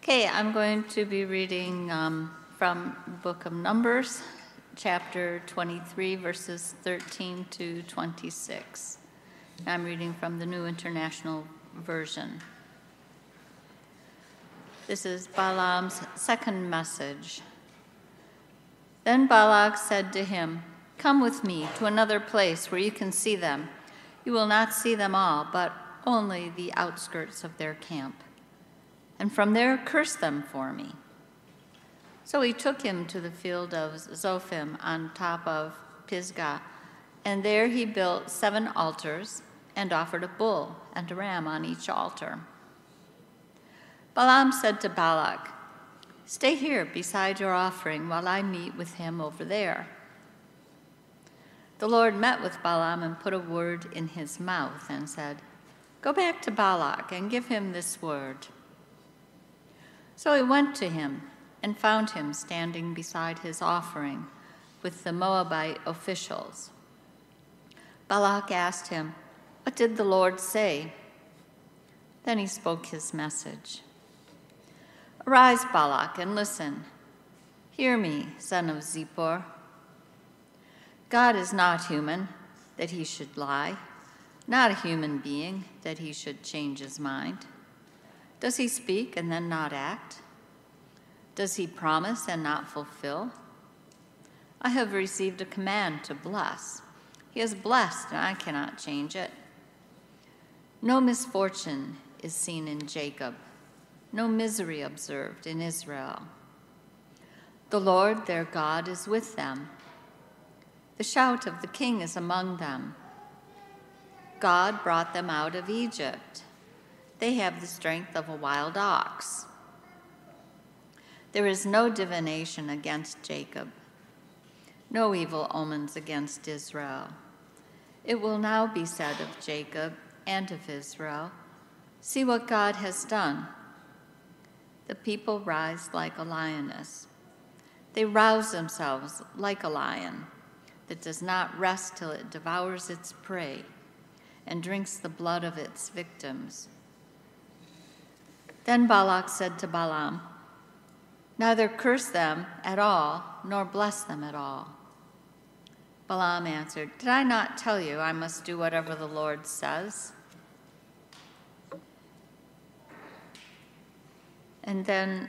Okay, I'm going to be reading from the book of Numbers, chapter 23, verses 13 to 26. I'm reading from the New International Version. This is Balaam's second message. Then Balak said to him, "Come with me to another place where you can see them. You will not see them all, but only the outskirts of their camp. And from there curse them for me." So he took him to the field of Zophim on top of Pisgah, and there he built 7 altars and offered a bull and a ram on each altar. Balaam said to Balak, "Stay here beside your offering while I meet with him over there." The Lord met with Balaam and put a word in his mouth and said, "Go back to Balak and give him this word." So he went to him and found him standing beside his offering with the Moabite officials. Balak asked him, "What did the Lord say?" Then he spoke his message. "Arise, Balak, and listen. Hear me, son of Zippor. God is not human, that he should lie, not a human being, that he should change his mind. Does he speak and then not act? Does he promise and not fulfill? I have received a command to bless. He has blessed, and I cannot change it. No misfortune is seen in Jacob, no misery observed in Israel. The Lord their God is with them. The shout of the king is among them. God brought them out of Egypt. They have the strength of a wild ox. There is no divination against Jacob, no evil omens against Israel. It will now be said of Jacob and of Israel, 'See what God has done.' The people rise like a lioness. They rouse themselves like a lion that does not rest till it devours its prey and drinks the blood of its victims." Then Balak said to Balaam, "Neither curse them at all, nor bless them at all." Balaam answered, "Did I not tell you I must do whatever the Lord says?" And then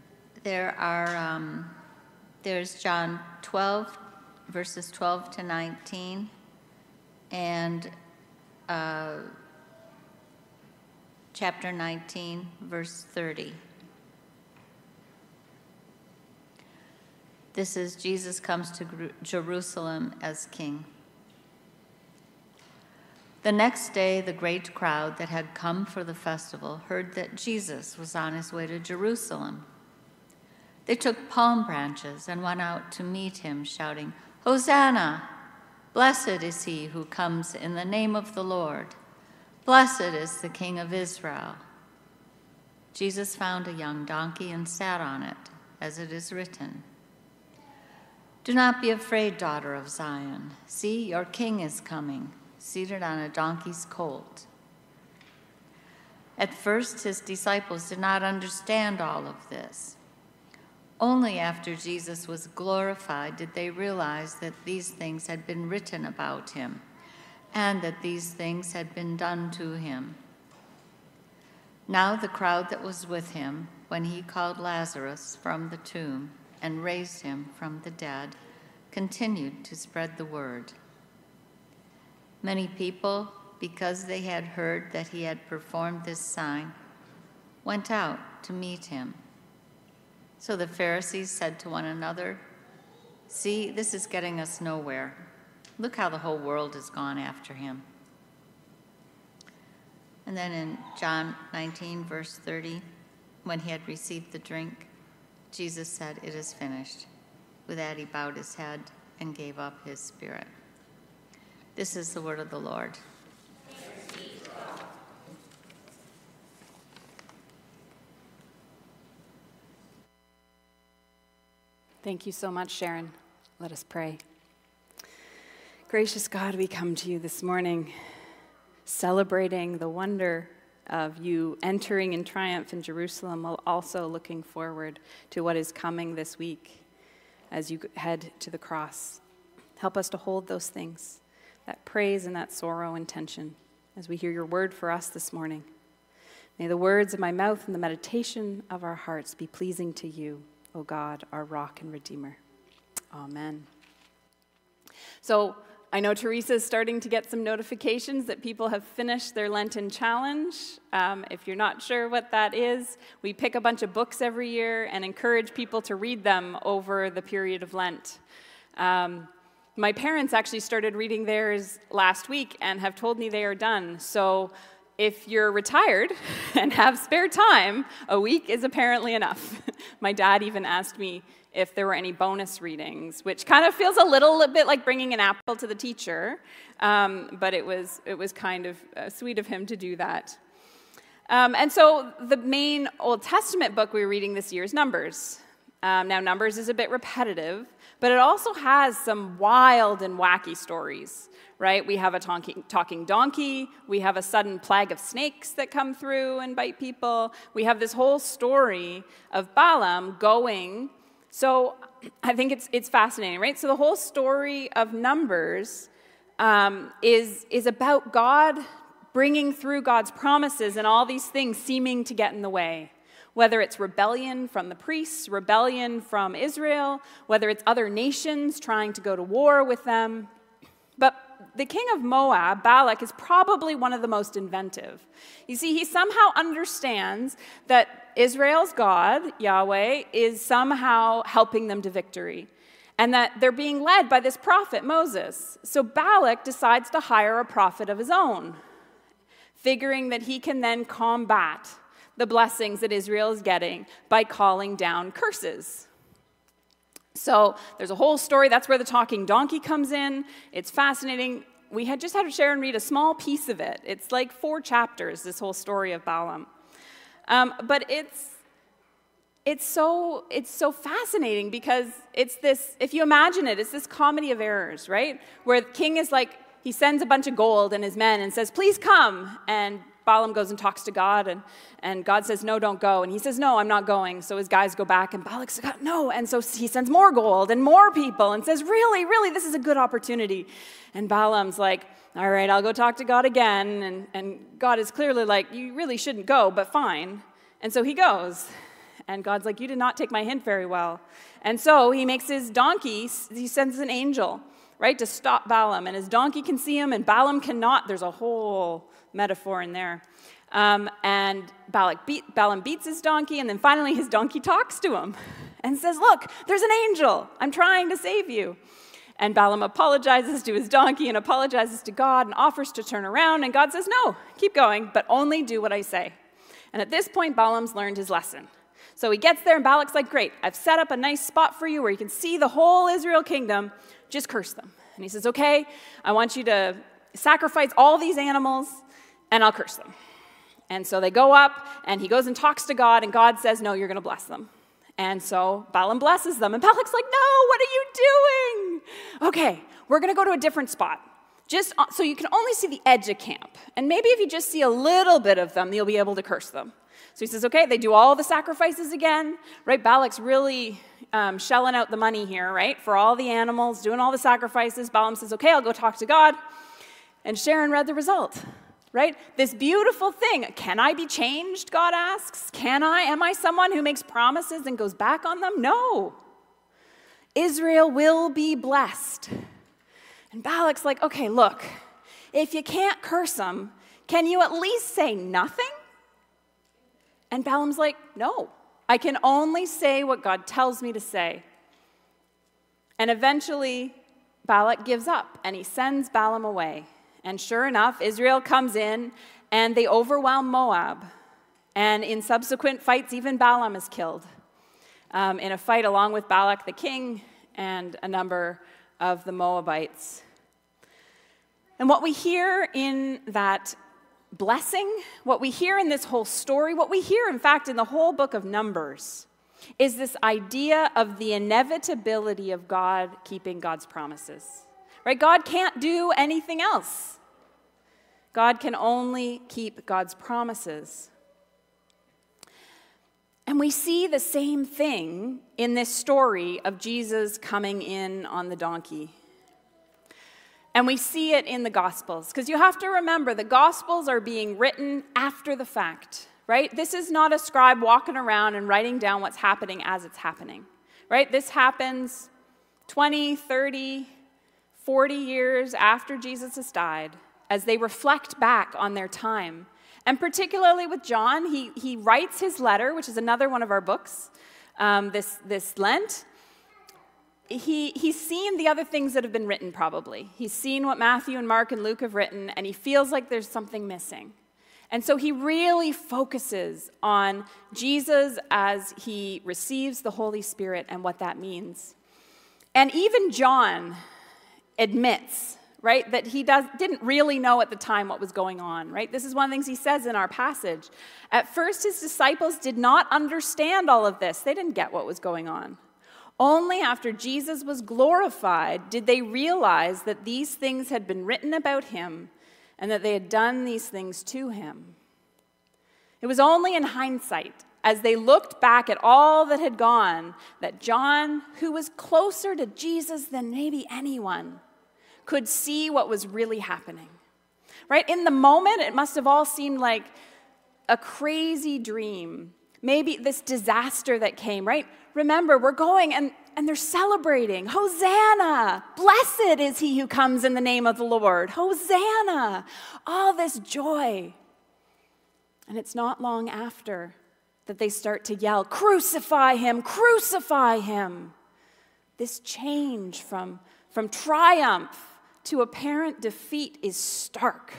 there's John 12, verses 12 to 19, and chapter 19, verse 30. This is Jesus comes to Jerusalem as king. The next day, the great crowd that had come for the festival heard that Jesus was on his way to Jerusalem. They took palm branches and went out to meet him, shouting, "Hosanna! Blessed is he who comes in the name of the Lord. Blessed is the King of Israel." Jesus found a young donkey and sat on it, as it is written, "Do not be afraid, daughter of Zion. See, your king is coming, seated on a donkey's colt." At first, his disciples did not understand all of this. Only after Jesus was glorified did they realize that these things had been written about him and that these things had been done to him. Now the crowd that was with him when he called Lazarus from the tomb and raised him from the dead continued to spread the word. Many people, because they had heard that he had performed this sign, went out to meet him. So the Pharisees said to one another, "See, this is getting us nowhere. Look how the whole world has gone after him." And then in John 19, verse 30, when he had received the drink, Jesus said, "It is finished." With that, he bowed his head and gave up his spirit. This is the word of the Lord. Thank you so much, Sharon. Let us pray. Gracious God, we come to you this morning celebrating the wonder of you entering in triumph in Jerusalem while also looking forward to what is coming this week as you head to the cross. Help us to hold those things, that praise and that sorrow and tension, as we hear your word for us this morning. May the words of my mouth and the meditation of our hearts be pleasing to you, O God, our rock and redeemer. Amen. So I know Teresa's starting to get some notifications that people have finished their Lenten challenge. If you're not sure what that is, we pick a bunch of books every year and encourage people to read them over the period of Lent. My parents actually started reading theirs last week and have told me they are done. So if you're retired and have spare time, a week is apparently enough. My dad even asked me if there were any bonus readings, which kind of feels a little bit like bringing an apple to the teacher, but it was kind of sweet of him to do that. And so the main Old Testament book we're reading this year is Numbers. Now, Numbers is a bit repetitive, but it also has some wild and wacky stories, right? We have a talking donkey. We have a sudden plague of snakes that come through and bite people. We have this whole story of Balaam going. So I think it's fascinating, right? So the whole story of Numbers is about God bringing through God's promises and all these things seeming to get in the way. Whether it's rebellion from the priests, rebellion from Israel, whether it's other nations trying to go to war with them. But the king of Moab, Balak, is probably one of the most inventive. You see, he somehow understands that Israel's God, Yahweh, is somehow helping them to victory, and that they're being led by this prophet, Moses. So Balak decides to hire a prophet of his own, figuring that he can then combat the blessings that Israel is getting by calling down curses. So there's a whole story. That's where the talking donkey comes in. It's fascinating. We had just had Sharon read a small piece of it. It's like 4 chapters, this whole story of Balaam. But it's so fascinating because it's this, if you imagine it, it's this comedy of errors, right? Where the king is like, he sends a bunch of gold and his men and says, please come. And Balaam goes and talks to God, and God says, no, don't go. And he says, no, I'm not going. So his guys go back, and Balak's like, no. And so he sends more gold and more people and says, really, this is a good opportunity. And Balaam's like, all right, I'll go talk to God again. And God is clearly like, you really shouldn't go, but fine. And so he goes. And God's like, you did not take my hint very well. And so he makes his donkey, he sends an angel, right, to stop Balaam. And his donkey can see him, and Balaam cannot. There's a whole metaphor in there. And Balaam beats his donkey, and then finally his donkey talks to him and says, look, there's an angel. I'm trying to save you. And Balaam apologizes to his donkey and apologizes to God and offers to turn around. And God says, no, keep going, but only do what I say. And at this point, Balaam's learned his lesson. So he gets there, and Balak's like, great, I've set up a nice spot for you where you can see the whole Israel kingdom. Just curse them. And he says, okay, I want you to sacrifice all these animals, and I'll curse them. And so they go up, and he goes and talks to God, and God says, no, you're going to bless them. And so Balaam blesses them, and Balak's like, no, what are you doing? Okay, we're going to go to a different spot, just so you can only see the edge of camp. And maybe if you just see a little bit of them, you'll be able to curse them. So he says, okay, they do all the sacrifices again, right? Balak's really shelling out the money here, right, for all the animals, doing all the sacrifices. Balaam says, okay, I'll go talk to God. And Sharon read the result. Right? This beautiful thing. Can I be changed, God asks? Can I? Am I someone who makes promises and goes back on them? No. Israel will be blessed. And Balak's like, okay, look, if you can't curse them, can you at least say nothing? And Balaam's like, no, I can only say what God tells me to say. And eventually, Balak gives up, and he sends Balaam away. And sure enough, Israel comes in, and they overwhelm Moab. And in subsequent fights, even Balaam is killed in a fight along with Balak the king and a number of the Moabites. And what we hear in that blessing, what we hear in this whole story, what we hear, in fact, in the whole book of Numbers, is this idea of the inevitability of God keeping God's promises. Right? God can't do anything else. God can only keep God's promises. And we see the same thing in this story of Jesus coming in on the donkey. And we see it in the Gospels, because you have to remember the Gospels are being written after the fact, right? This is not a scribe walking around and writing down what's happening as it's happening, right? This happens 20, 30, 40 years after Jesus has died, as they reflect back on their time. And particularly with John, he writes his letter, which is another one of our books, this Lent. He's seen the other things that have been written, probably. He's seen what Matthew and Mark and Luke have written, and he feels like there's something missing. And so he really focuses on Jesus as he receives the Holy Spirit and what that means. And even John admits, right, that he didn't really know at the time what was going on, right? This is one of the things he says in our passage. At first, his disciples did not understand all of this. They didn't get what was going on. Only after Jesus was glorified did they realize that these things had been written about him and that they had done these things to him. It was only in hindsight, as they looked back at all that had gone, that John, who was closer to Jesus than maybe anyone, could see what was really happening. Right? In the moment, it must have all seemed like a crazy dream. Maybe this disaster that came, right? Remember, we're going and they're celebrating. Hosanna! Blessed is he who comes in the name of the Lord. Hosanna! All this joy. And it's not long after that they start to yell, crucify him, crucify him. This change from triumph to apparent defeat is stark.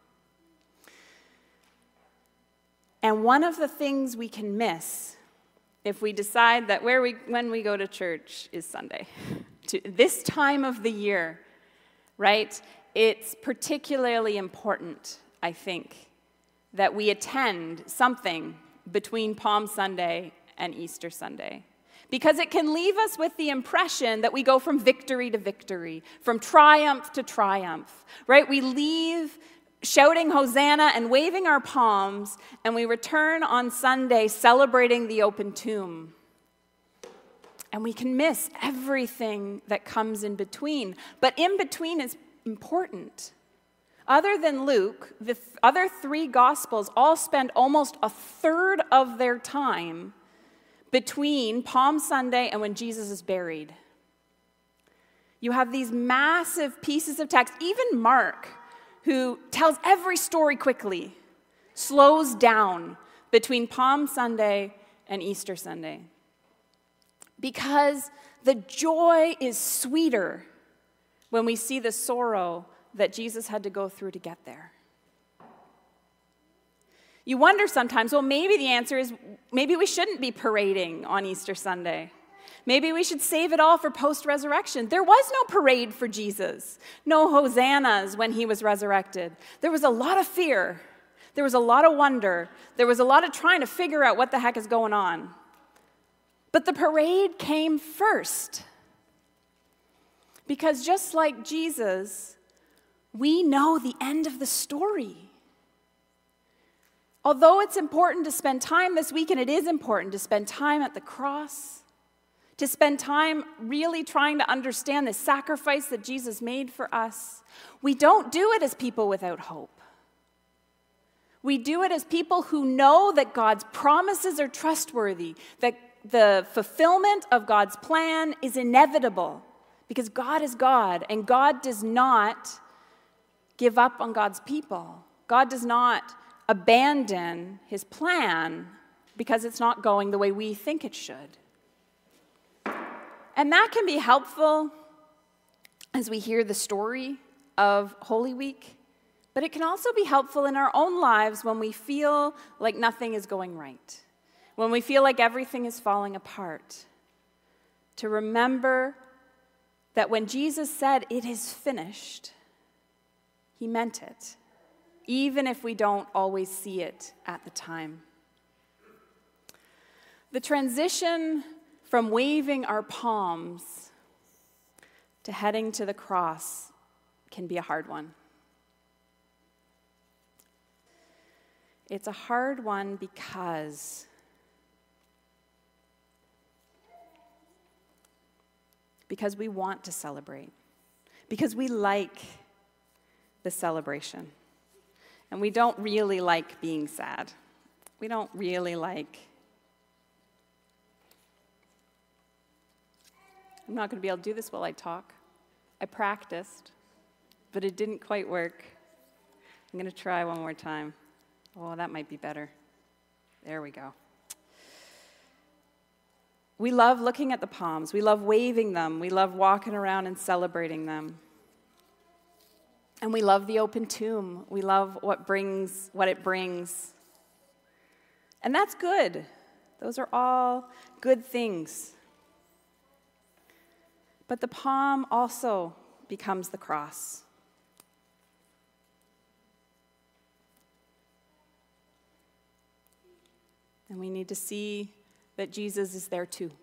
And one of the things we can miss if we decide that when we go to church is Sunday, to this time of the year, right? It's particularly important, I think, that we attend something between Palm Sunday and Easter Sunday. Because it can leave us with the impression that we go from victory to victory, from triumph to triumph, right? We leave shouting Hosanna and waving our palms, and we return on Sunday celebrating the open tomb. And we can miss everything that comes in between. But in between is important. Other than Luke, the other three Gospels all spend almost a third of their time between Palm Sunday and when Jesus is buried. You have these massive pieces of text. Even Mark, who tells every story quickly, slows down between Palm Sunday and Easter Sunday. Because the joy is sweeter when we see the sorrow that Jesus had to go through to get there. You wonder sometimes, well, maybe the answer is maybe we shouldn't be parading on Easter Sunday. Maybe we should save it all for post-resurrection. There was no parade for Jesus, no hosannas when he was resurrected. There was a lot of fear. There was a lot of wonder. There was a lot of trying to figure out what the heck is going on. But the parade came first. Because just like Jesus, we know the end of the story. Although it's important to spend time this week, and it is important to spend time at the cross, to spend time really trying to understand the sacrifice that Jesus made for us, we don't do it as people without hope. We do it as people who know that God's promises are trustworthy, that the fulfillment of God's plan is inevitable, because God is God, and God does not give up on God's people. God does not abandon his plan because it's not going the way we think it should. And that can be helpful as we hear the story of Holy Week, but it can also be helpful in our own lives when we feel like nothing is going right, when we feel like everything is falling apart, to remember that when Jesus said, "It is finished," he meant it, even if we don't always see it at the time. The transition from waving our palms to heading to the cross can be a hard one. It's a hard one because we want to celebrate, because we like the celebration, and we don't really like being sad. We don't really like. I'm not going to be able to do this while I talk. I practiced, but it didn't quite work. I'm going to try one more time. Oh, that might be better. There we go. We love looking at the palms. We love waving them. We love walking around and celebrating them. And we love the open tomb. We love what it brings. And that's good. Those are all good things. But the palm also becomes the cross. And we need to see that Jesus is there too.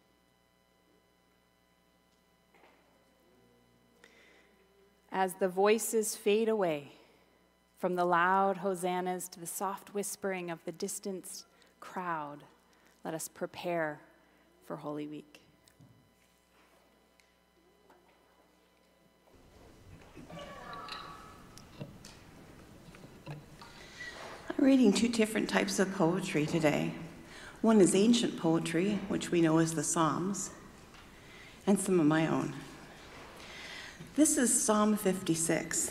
As the voices fade away, from the loud hosannas to the soft whispering of the distant crowd, let us prepare for Holy Week. I'm reading two different types of poetry today. One is ancient poetry, which we know as the Psalms, and some of my own. This is Psalm 56.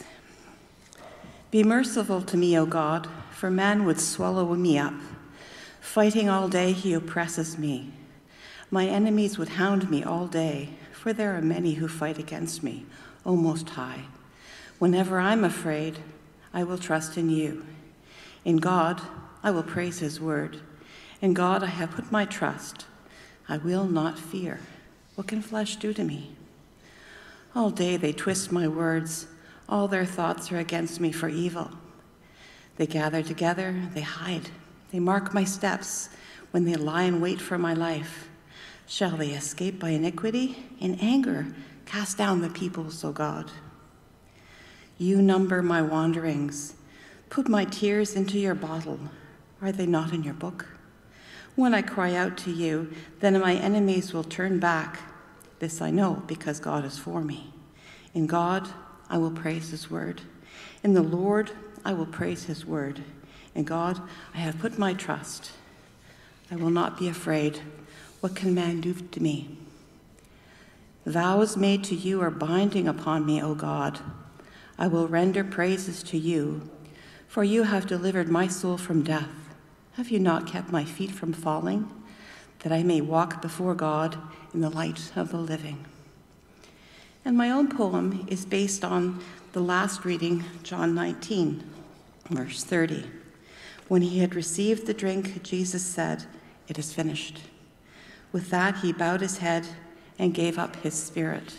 Be merciful to me, O God, for man would swallow me up. Fighting all day, he oppresses me. My enemies would hound me all day, for there are many who fight against me, O Most High. Whenever I'm afraid, I will trust in you. In God, I will praise his word. In God, I have put my trust. I will not fear. What can flesh do to me? All day they twist my words. All their thoughts are against me for evil. They gather together, they hide. They mark my steps when they lie in wait for my life. Shall they escape by iniquity? In anger, cast down the peoples, O God. You number my wanderings. Put my tears into your bottle. Are they not in your book? When I cry out to you, then my enemies will turn back. This I know, because God is for me. In God, I will praise his word. In the Lord, I will praise his word. In God, I have put my trust. I will not be afraid. What can man do to me? Vows made to you are binding upon me, O God. I will render praises to you, for you have delivered my soul from death. Have you not kept my feet from falling, that I may walk before God in the light of the living? And my own poem is based on the last reading, John 19, verse 30. When he had received the drink, Jesus said, "It is finished." With that, he bowed his head and gave up his spirit.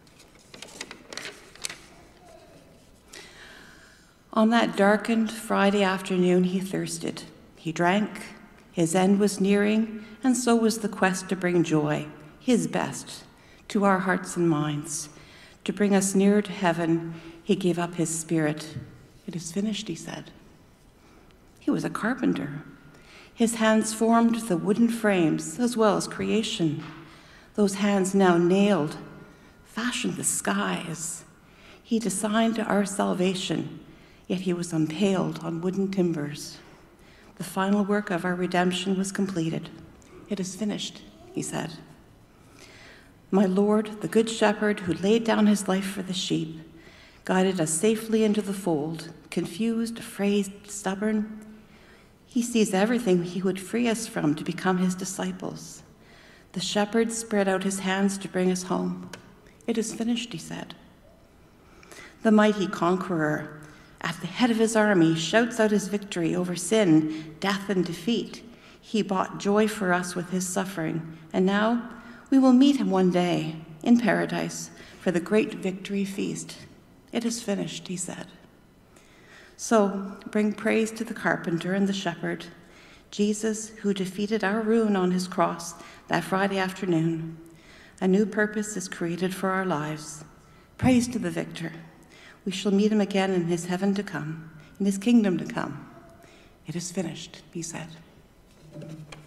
On that darkened Friday afternoon, he thirsted. He drank. His end was nearing, and so was the quest to bring joy, his best, to our hearts and minds. To bring us nearer to heaven, he gave up his spirit. It is finished, he said. He was a carpenter. His hands formed the wooden frames as well as creation. Those hands now nailed, fashioned the skies. He designed our salvation, yet he was impaled on wooden timbers. The final work of our redemption was completed. It is finished, he said. My Lord, the Good Shepherd who laid down his life for the sheep, guided us safely into the fold, confused, afraid, stubborn. He sees everything he would free us from to become his disciples. The shepherd spread out his hands to bring us home. It is finished, he said. The mighty conqueror, at the head of his army, shouts out his victory over sin, death, and defeat. He bought joy for us with his suffering, and now we will meet him one day in paradise for the great victory feast. It is finished, he said. So bring praise to the carpenter and the shepherd, Jesus, who defeated our ruin on his cross that Friday afternoon. A new purpose is created for our lives. Praise to the victor. We shall meet him again in his heaven to come, in his kingdom to come. It is finished, he said.